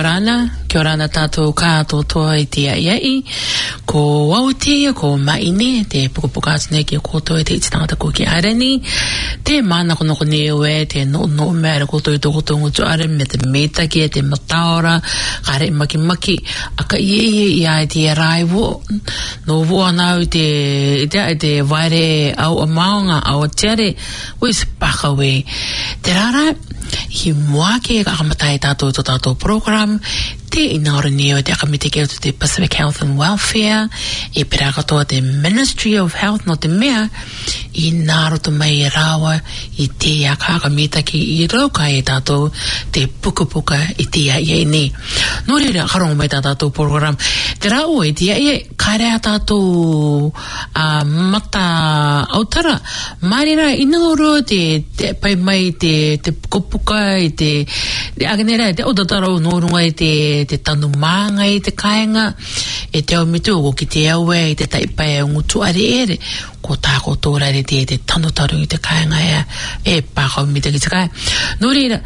Kia orana tātou kātou toa I te iai. Ko wautia, ko maine, te pukapuka atune ki a koutou e te ititangata ko ki arani. Te mana kono newe, te no mea re koutou I tō koutou ngutu arani, me te metaki, te mataora, kare maki, aka I ai te raiwo. No wo anau te vaire au a maunga, au a tere, wis pakawe. Te rara, I mua ke kakamatai tātou I tātou program, te inaora neo te akamite ke te Pacific Health and Welfare, e pera katoa te Ministry of Health no te mea, I nāro to mai rawa, I te a kakamita ki I rauka e tātou te pukapuka I te iai ne. Nō reira, karongo mai tātou program. Te rau e te iai, karea tātou mata autara, marira inaoro te pai mai te pukapuka I te aganera, te otataro nōrunga I te tanu manga I te kāinga, e te au mitu o ki te aue I te taipai o ngutu are ere, ko tāko tōra re te tanu taru I te kāinga e pākau mita ki te kai. Nō reira,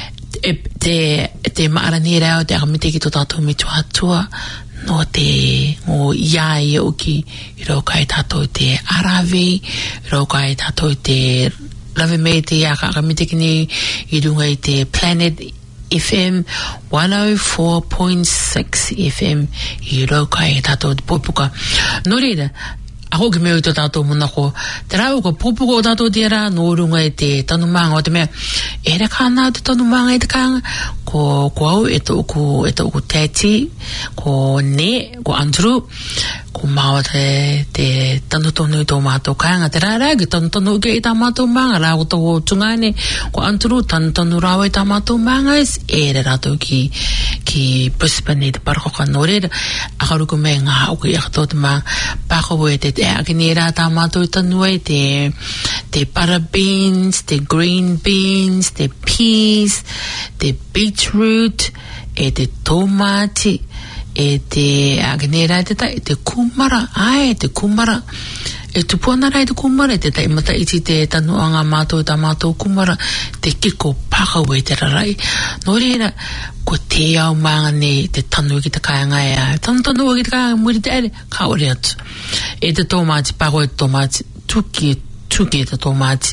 te maarani rao te akamite ki tō tātou mitu atua, no te o iai o ki I rauka I tātou te aravi, I rauka I tātou te lawe me te akamite ki ni I runga I te Planet FM 104.6 FM I rauka I tātou te popuka. Nō reira, ako ki mea I tō tātou monako, te rau ka popuka o tātou te ara, nō runga I te tanumanga o te mea, ere kāna te tanumanga I te kānga, ko au e tōku tēti, ko ne, ko Andrew, ko maua te tanutonu I tō mātou kāinga, te rāra ki tanutonu ke I tā mātou manga, rā ko tōku tungane, ko Andrew, tanutonu rāwa I tā mātou manga, ere rātou ki Brisbane I te parakoka nō reira, akaruku me ngā uko I akato te mā, pākawe te akini rā tā mātou I tanua te para beans, te green beans, te peas, te beetroot, e te tomati, e te aganera te kumara, te kumara, e tupuana rai te kumara, te taimata iti te tanuanga mātou ta mātou kumara, te kiko pakawe te rarai. Nō reira, ko te au maanga ne te tanu ki te kāinga tanu ki te kāinga muri te ere, ka ore atu. E te tomati, pakawe te tomati, tuki te tomati,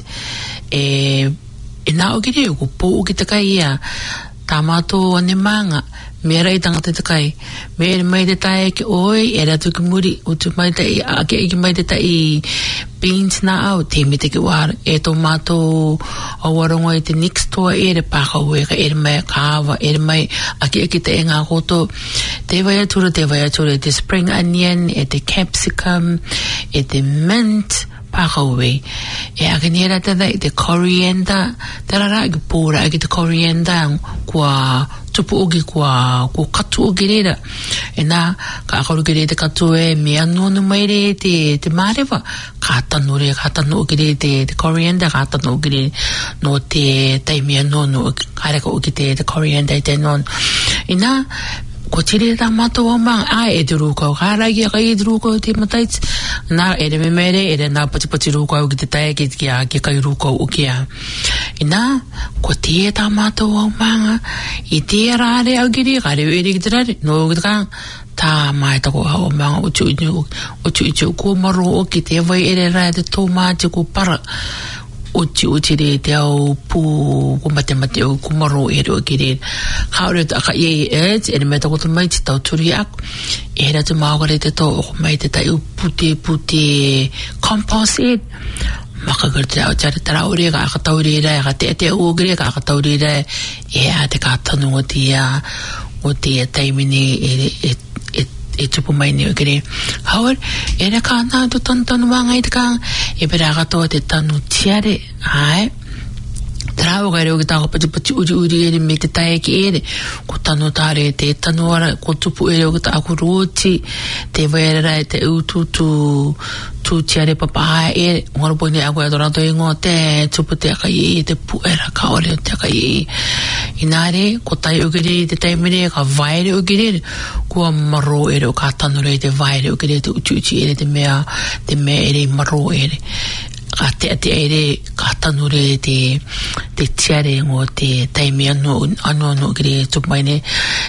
e nā o ki reo, ko pō ki te kai tā mātou ane maanga, me rai tangata te kai, me mai te tae ki oi, e ratu ki muri, utu mai te ake iki mai te tai beans na au, te me te ki wāra, e tō mātou awarongo I te next door ere pākau ka ere mai kāwa, ere mai ake te ngā koto, te vai atura, te spring onion, e te capsicum, e te mint, pākawe, e akanera te coriander, te rara ki pōra ki te coriander, kua tupu ogi kua katu ogi reira, e nā, ka akaru ki re te katu me anonu mai re te mārewa, ka tanu ogi re te coriander, ka tanu ogi re no te me anonu, kareka ogi te coriander te non, e nā, ko tiri tā mātou o maa, e te rūkau, hāragi a kai e te rūkau te mataits, nā, ere me mere, ere nā pati rūkau ki te tae ki kai rūkau o kia. E nā, ko tia tā mātou o maa, I tia rāre au kiri, kare ere ki te rāre, no ki te kāng, tā mai tako hao maa, o tu ko maro o ki te vai ere rāe te tō māti ko para, uti re te au pū ko mate o kumaro ere o ki re haore aka e ere me tako te mai te tau turi aku ere te maokare te tau o mai te tai pute compost e makagara te au tare tara ore ka aka tauri ere ka te ogre ka aka tauri ere a te ka tanu o te taimini e tupu mai ni o kere. Hauer, ere ka nā tu tanu wanga I te kāng, e pera katoa te tanu tiare, Tarao kai reo ki tāko pati uri ere me te tae ki ere, ko tanu tāre te tanu ara, ko tupu ere o ki tāko roti, te waere rai te tu tiare papaha ere, ngoro ni ako e torato ingo te tupu te akai te puera ka ore te akai inare, ko tai ukere te taimere ka vaere ukere, kua maro ere o ka tanu rei te vaere ukere te uti ere te mea ere maro ere. Ka te ere ka tanure te tiare ngō te taimi anu kere tupu mai ne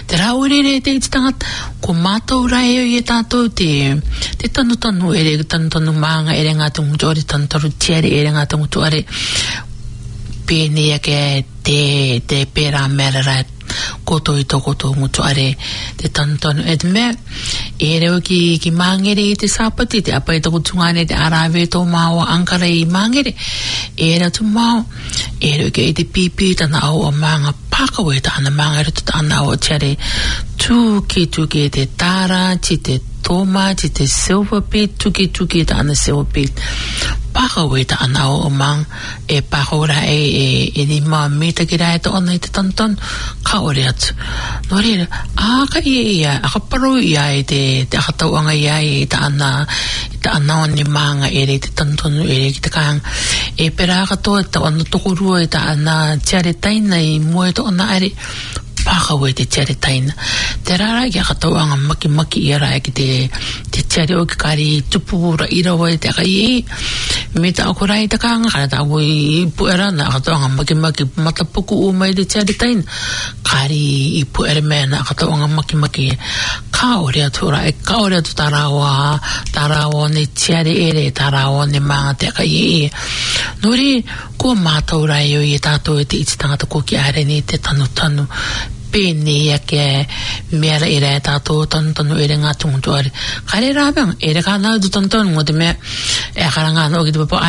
Te raurere te itangat ko mātou rai e tātou te tanu ere tanu maanga ere ngā tungu tuare tantaru tiare ere ngā tungu tuare pēnea ke te pēra mera rai koto i toko tō mutu are te tantonu e te mea e reo ki mangere i te sapati te apa i toko tungane te arawe tō māua ankara i mangere e reo tu māu e reo ki i te pipi tana au o manga pakawe ta ana mangere tuta ana au o tiare tuki te tara ti te toma ti te silver pit tuki ta ana silver pit pakawe ta ana au o mang e pakora e ni maa mita ki rai ta ona i te tanton ka ore atu no reira aka ia aka paro ia i te aka tauanga ia i ta ana o ni manga ere te tanton ere ki te kaang e pera aka toa ta ona tokorua i ta ana tiare taina i mua i ta ona are pakawe te tiare taina te rara ki aka tauanga maki ia rai ki te tiare o ki kari tupura irawa i te aka i me ta ako rai ta kaanga kare ta ako i puera na aka tauanga maki matapuku o mai te tiare taina kari i puera mea na aka tauanga maki ka ore atu rai ka ore atu tarawa ne tiare ere tarawa ne maa te aka i nori ko mātou rai o i tātou e te iti tangata ko ki are ni te tanu pēnea ke mera ere tātou tanu ere ngā tungutuare kare rāpang ere kā nau tu tanu ngō te mea e karanga no ki te papa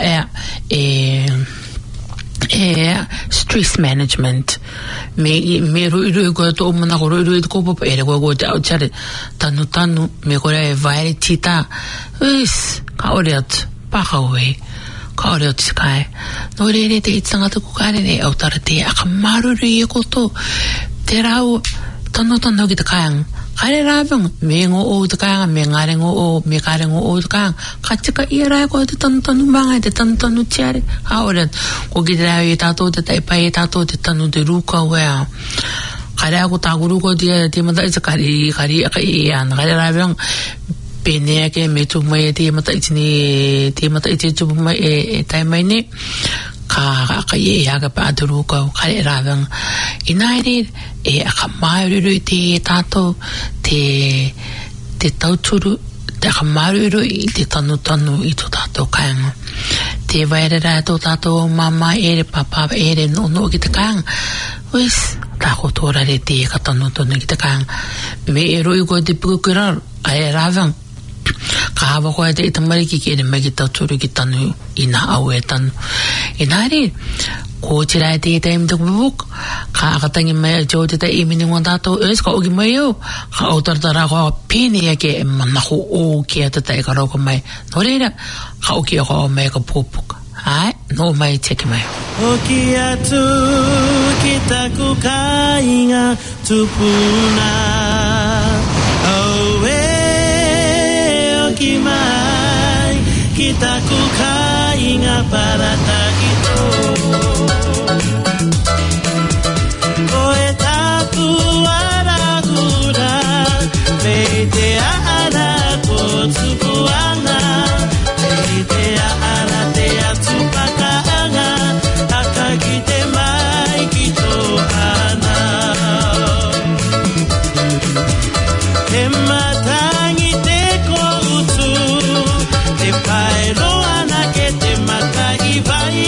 stress management me rui ko to mana ko rui ko papa ere ko te au chare tanu me ko e vai tita is ka ore at pakawe ka ore at skai no re te itsanga to ko kare ne au tara te akamaru ri ko to te rau tanu ki te kayang kare rāpang me ngō o te kayang me ngare ngō o me kare ngō o te kayang katika i rai ko te tanu manga te tanu tiare haore ko ki te rau i tātou te taipai i tātou te tanu te ruka wea kare ako tāku ruka te mata i te kari aka i ana kare rāpang pēnea ke me tu mai te mata i te tu mai e tai mai ne ka ye ya ka pa duru ko kare ravang inaire e aka mauru te tato te tauturu te aka mauru i te tanu i to tato kaanga te vaere ra to tato mama ere papa ere no ki te kaanga wis tako tora re te ka tanu ki te kaanga me e roi ko te pukurar kare ravang ka hawa koe te itamariki ki ere megi tauturu ki tanu ina au e tanu inaire ko tirai te taim te kubuk ka akatangi mai jo te tai imini ngā tātou es ka ogi mai au ka autartara ko pēnea ke e manahu o ki a te tai ka rauka mai no reira ka oki a ko mai ka pōpuka ai no mai teki mai oki atu ki taku kainga tupuna au e oki mai ki taku kainga para takito koe taku aragura te ara ko tupuanga te ara te atupakaanga akakite mai ki to ana te matangi te koutu te paero ana ke te matai vai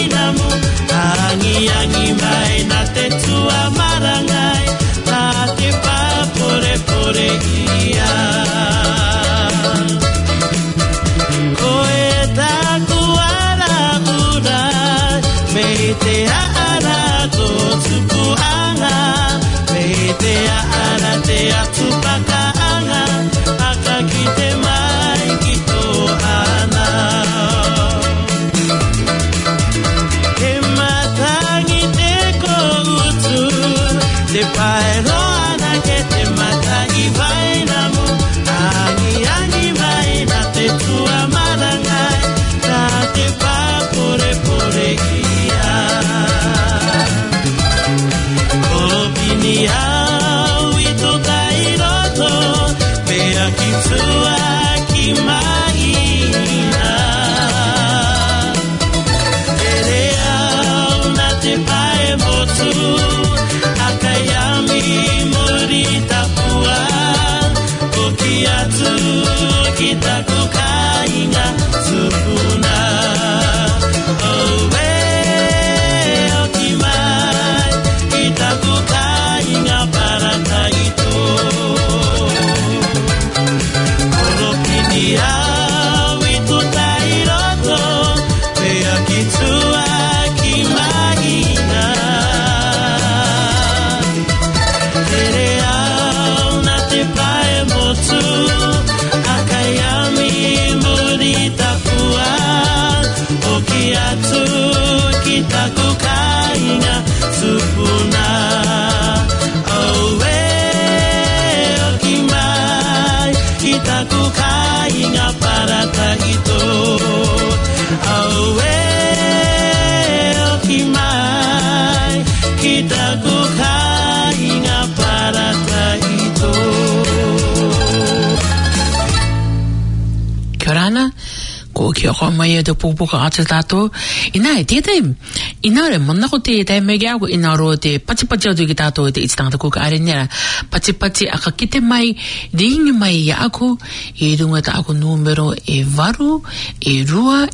Kia ko mai te pupuka ata tātou. Ina e tētai, ina re mana ko tētai mege ako ina ro te pati atu ki tātou te ititangata kuka are nera. Pati aka kite mai, ringi mai ia ako, e runga ta ako numero e varu, e rua,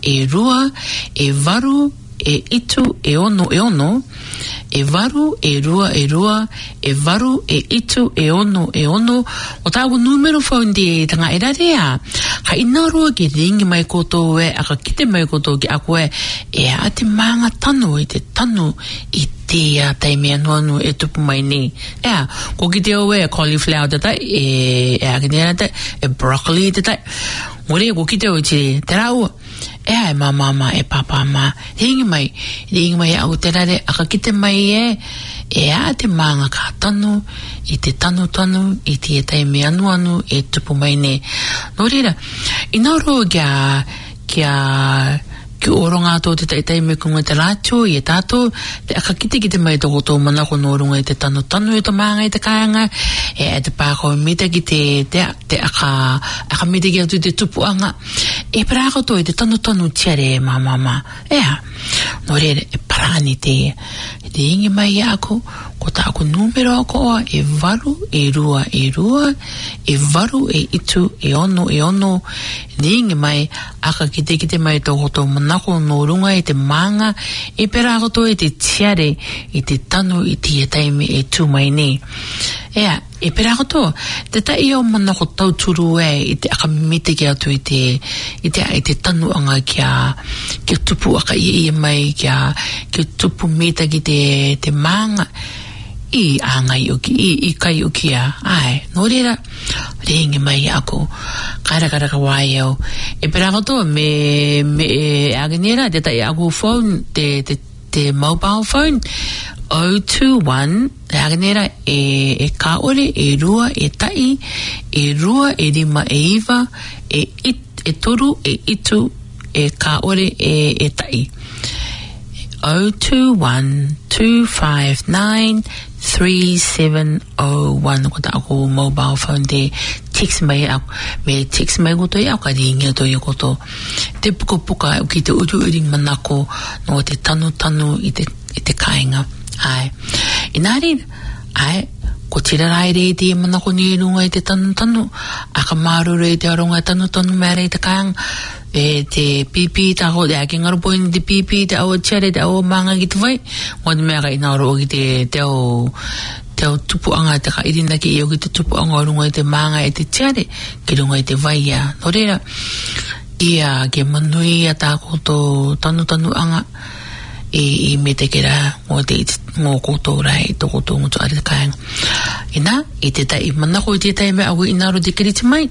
e varu, e itu, e ono, e varu, e rua, e varu, e itu, e ono, o tāku numero phone te tanga erarea, ka ina roa ki ringi mai koto e, aka kite mai koto ki ako e a te maanga tanu, i te tanu, i te a taimea nuanu e tupu mai ni. Ea, ko ki te oe cauliflower te tai, e akinera te, e broccoli te tai, ngore ko ki te oe te raua, ea e mama e papa ma ringi mai au te rare aka kite mai e a te maanga ka tanu i te tanu i te e taime anu e tupu mai ne no reira ina ro kia ki oronga tō te taime kunga te rātio i e tātou te aka kite mai toko tō manako no runga i te tanu e te maanga i te kāanga e te pākau mita ki te aka mita ki atu te tupuanga e parako tō i te tanu tiare e mama ea no reire e parani te ingi mai ako ko tāku numero ako e varu, e rua, e varu, e itu, e ono, ringi mai, aka kite mai tō koto manako no runga i te maanga, e pera koto i te tiare, i te tanu, i te taime e tū mai ne. Ea, e pera koto, te tai o manako tauturu i te aka mite ki atu i te tanu anga kia tupu aka i mai, kia tupu mita ki te maanga, i angai uki, i kai ukia, ai, no reira, ringi mai ako, kaira ka wai au, e pera koto, me aganera, te tai ako phone, te mobile phone, 021, aganera, e kaore, e rua, e tai, e rua, e rima, e iwa, e toru, e itu, e kaore, e tai. 021-259-3701 ko ta ako mobile phone te text mai ko to ya ka ringi to yo ko to te puka ki te uru manako no te tanu i te kainga ai inari ai ko tira rai re te manako ni runga i te tanu aka maru re te aronga tanu mere te kainga e te pipi ta ho de aking arpo in te pipi te au chere te au manga ki te vai wani mea ka ina oro ki te au tupu anga te ka irinda ki i o ki te tupu anga runga i te manga e te chere ki runga i te vai ia no reira ia ke manui a ta koto tanu anga i me te kera ngō koto rai to koto ngutu ari te kainga ina i te tai manako i te tai me au ina ro te kiriti mai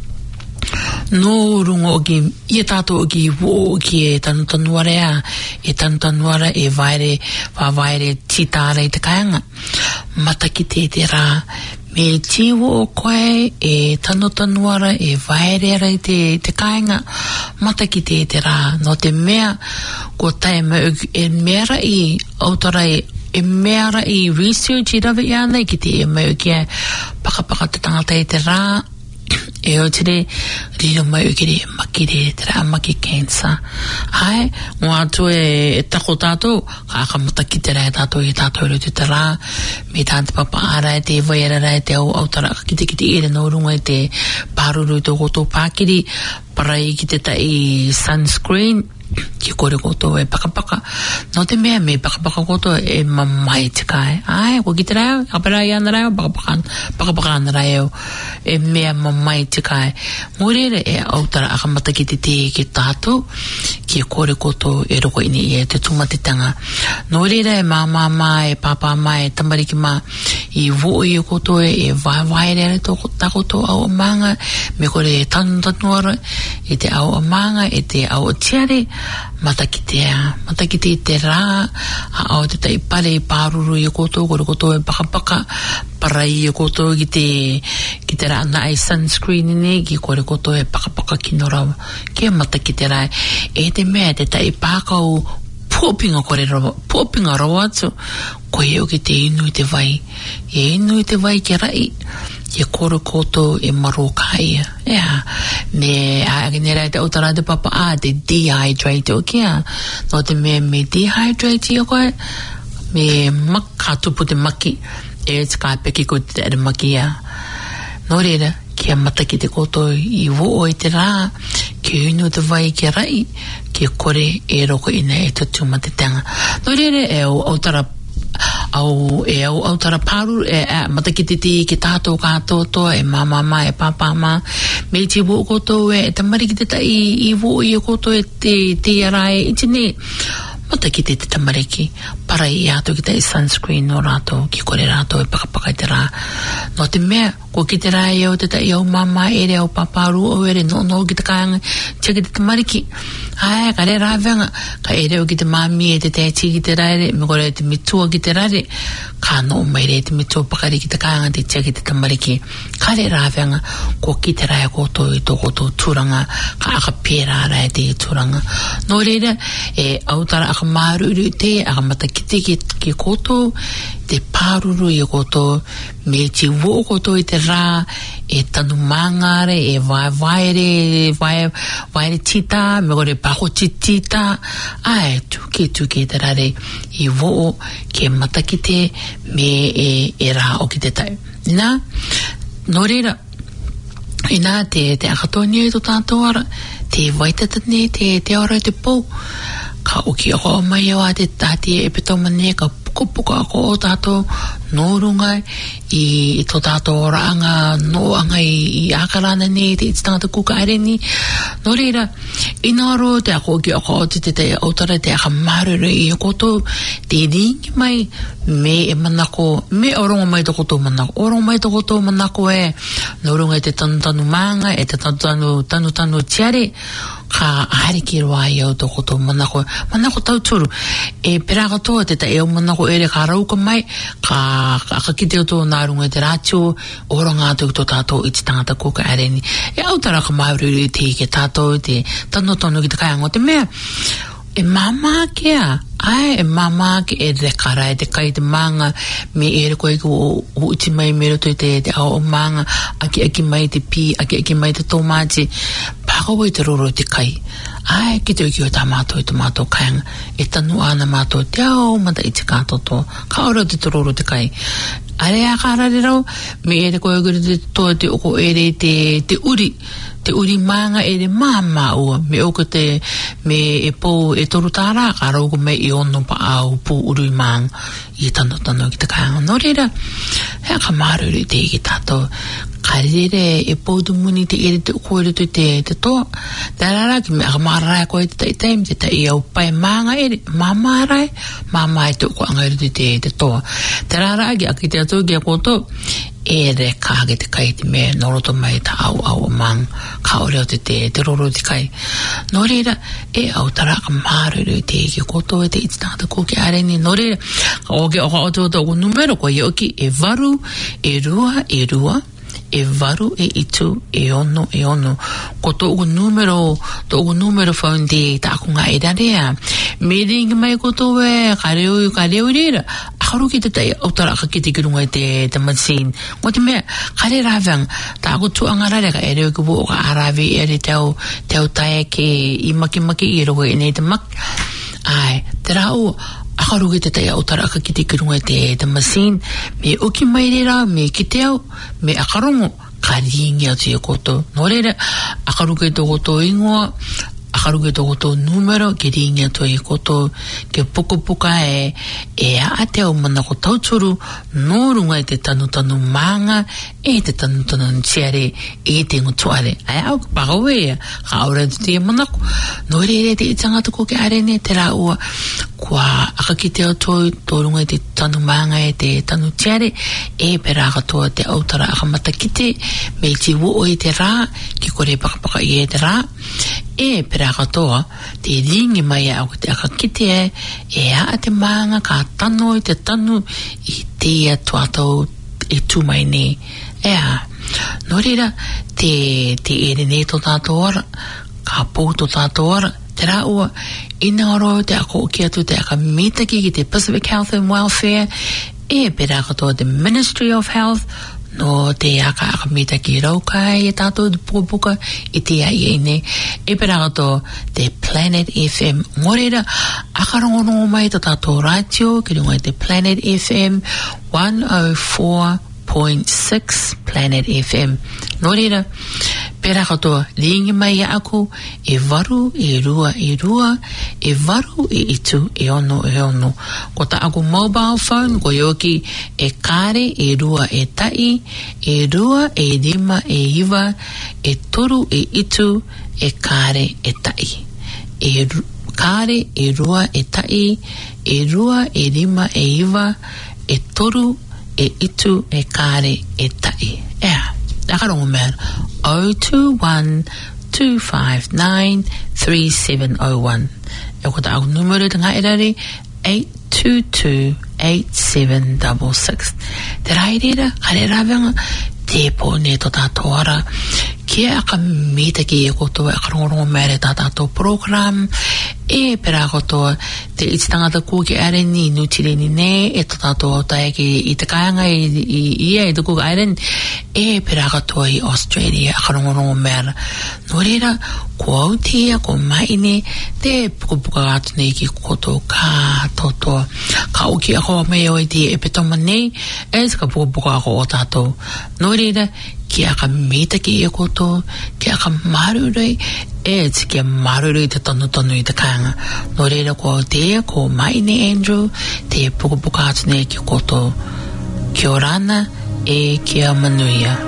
no rungo ki i tātou ki wo ki e tanu area e vaire titara i te kainga mata ki te rā me tiwo o koe e tanu ara e vaire ara i te kainga mata ki te rā no te mea ko taima e mera i autara e mera i research i rawe i ana ki te e mea ki e paka te tangata i te rā e o tere riro mai o kere makire te rā maki cancer ai ngō atu e tako tātou kakamata ki te rā e tātou ro te rā me tāte papa ara e te vai ara e te au tara kite ere no runga e te pāruru i tō koto pākiri parai ki te tai sunscreen ki kore koto e paka no te mea me paka koto e mamai te kai ai ko ki te rā aparai ana rā paka ana rā e mea mamai te kai morere e autara akamata ki te ki tātou ki kore koto e roko ini e te tumatitanga no reira e mama e papa e tamariki i wo i koto e vai re to takoto au manga me kore e tanu ara e te au manga e te au tiare mata ki te rā au te tai pare i pāruru i koto kore koto e paka parai i koto ki te rā na ai sunscreen ne ki kore koto e paka ki no rau ki mata ki te rā e te mea te tai pākau pōpinga rawa atu ko e o ki te inu i te vai ki rai Ye koro koto e marokai. Yeah. Me agenera te otara te papa te dehydrate o kia. No te me dehydrate o koe. Me makatupu te maki. E te kāpeki ko te maki ia. No reira, kia mataki te koto I wo i te rā. Ki unu te vai ki rai. Ki kore e roko ina e tutu ma te tanga. No reira e o autara autara paru mataki te ki tātou kātoto e mamama e papama me te wo koto e te mariki te tai I wo I koto e te arai itine mataki te tamariki para I ato ki te sunscreen no rato ki kore rato e pakapaka te rā no te mea ko ki te rā e o te tai au mama ere au paparu o ere no ki te kāanga tia ki te tamariki ai ka re rā venga ka ere o ki te mami e te tēti ki te rāre me kore te mitua ki te rāre ka no mai re te mitua pakari ki te kāanga te tia ki te tamariki ka re rā venga ko ki te rā e koto I tō koto tūranga ka aka pērā rā e te tūranga no reira e autara aka māruru te aka matakite ki koto te pāruru I koto me te wo koto I te rā e tanu mangare e vaere tita me kore paho tita ai tuke te rare I wo ke matakite me e rā o ki te tai ina no reira ina te akatoni e to tātou ara te waitatane te ora te pou ka uki o mai o te tati e peto mane ka puka ko o tātou no runga I to tātou anga no anga I akarana ne te tangata kuka areni no reira inaro te ako ki o te autara te aka marere I koto te ringi mai me e manako me oronga mai to koto manako e no runga te tanu manga e te tanu tiare ka hariki roa I au to koto manako tauturu e peraka toa te e o manako ere ka rauka mai ka kite o tō nārunga te rātio oronga atu to tātou I te tangata kuka areni e autara ka maururi te ke tātou te tano ki te kaiango te mea e mama kia ai e mama ki e rekara e te kai te manga me ere koe ko uti mai mero to te ao manga aki mai te pi aki mai te tomati pako i te roro te kai ai ki te uki o tā mātou I te mātou kaianga e tanu ana mātou te ao mata I te kātoto ka ora te roro te kai are a karare rau me ere koe gure te toa te oko ere te uri manga ere mama ua me oko te me e pou e toru tāra ka rauko me I ono pa au pou uri manga I tano ki te kaianga no reira hea ka maruri te ki tātou ka rere e pou tu muni te ere te oko ere te toa te arara ki me aka mararai koe te taim te tai au pai manga ere mama e te oko anga ere te toa te arara ki aki te atu ki a koto ere kāge te kai te mea noroto mai ta au mang ka oreo te roro te kai no reira e au taraka maruru te ki koto e te itinata koki areni no reira oke oka o numero ko i oki e varu e rua e varu e itu e ono ko tōku numero phone te tākunga e rarea me ringi mai koto e ka reo reira akaru ki te tai autara ka ki te kirunga te machine o te mea ka re rawang tāku tuangarare ka e reo ki wo ka arawi e re tau tae ke I maki I rogo e nei te mak ai te rau akaru ki te tai autara ka ki te kirunga te machine me uki mai reira me ki te au me akarongo ka ringi atu e koto no reira akaru ki te koto ingoa akaru ki te koto numero ki ringi atu e koto ke puka e a te au mana ko tauturu no runga I te tanu manga e te tanu tiare e te ngutuare ai au pakawe ka aura te manako no reire te itangata ko ke arene te rā ua kua akakite o tō runga te tanu manga e te tanu tiare e pera katoa te autara akamatakite me te wo I te rā ki kore pakapaka I te rā e pera katoa te ringi mai au te akakite e a te manga ka tano I te tanu I te atuatau e tu mai ne e a no reira te ere ne to tātou ora ka pou to tātou ora te rā ua ina oro te ako ki atu te aka mitaki ki te Pacific Health and Welfare e pera katoa the Ministry of Health no te aka akamita ki raukai e tato pupuka I te ai ene e perato te Planet FM ngorera akarongo mai tato radio ki runga te Planet FM 104.6 Planet FM norera pera katoa lingi mai aku e varu e rua e varu e itu e ono ko ta aku mobile phone ko yoki e kare e rua e tai e rua e lima e iwa e toru e itu e kare e tai e kare e rua e tai e rua e lima e iwa e toru e itu e kare e tai akarongo man 021-259-3701 e ko ta au numero tanga erare 822-8766 te rairera karera te pone to tatoara kia aka mita ki e koto akarongo mere tato program e pera koto te ititangata kuki aren ni nutireni ne e tato tae ki I te kaianga ia e te kuki aren e pera koto I Australia akarongo mere norera ko autia ko maine te pukapuka atu nei ki koto ka toto ka uki ako me o te e petoma nei e ka pukapuka ako o tato norera kia ka mita ki e koto, kia ka marurei, e kia marurei te tonu I te kanga. No reira ko te ko mai ne Andrew, te pukapuka atu nei ki koto, kia orana e kia manuia.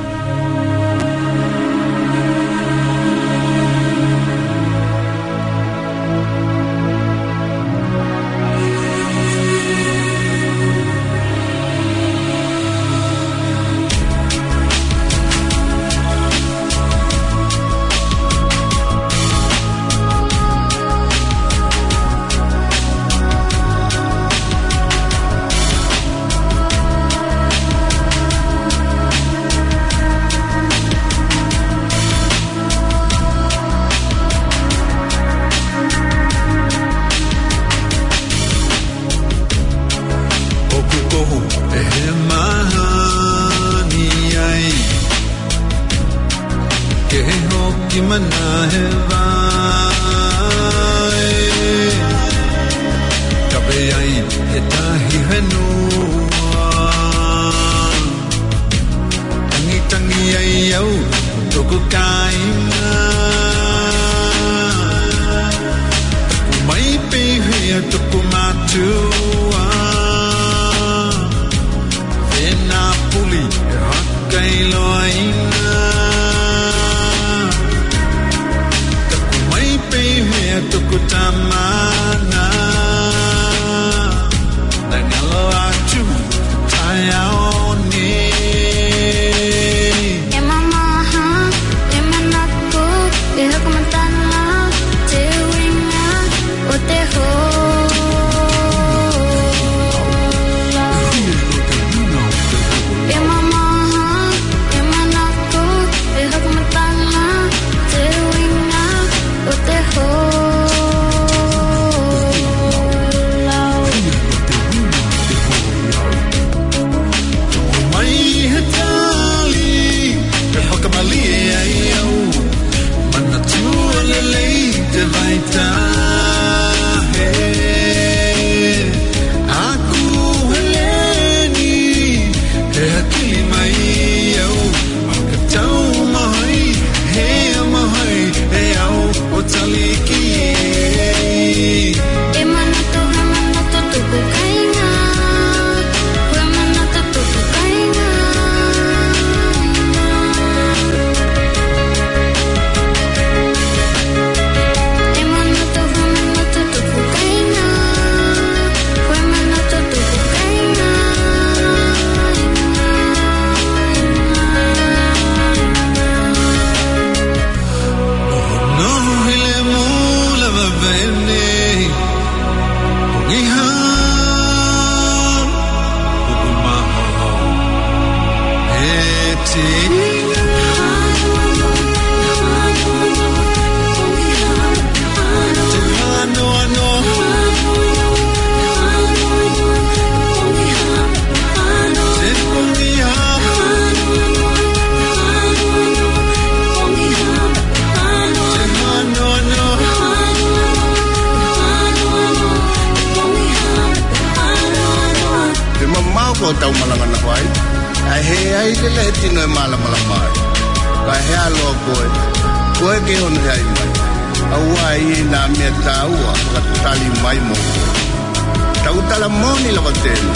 ko tau malanga na wai. Ai he ai le tino e mala mai. Ka he alo koe ke ono ai mai. Au ai na me taua ka tali mai mo. Tau tala moni la batene.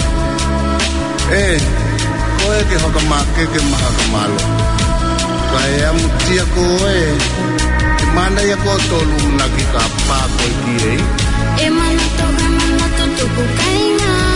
Koe ke hokamake ke mahakamalo. Ka e amutia koe. Mana ya ko tolu na ki ka pa ko ki e mana to tuku kainga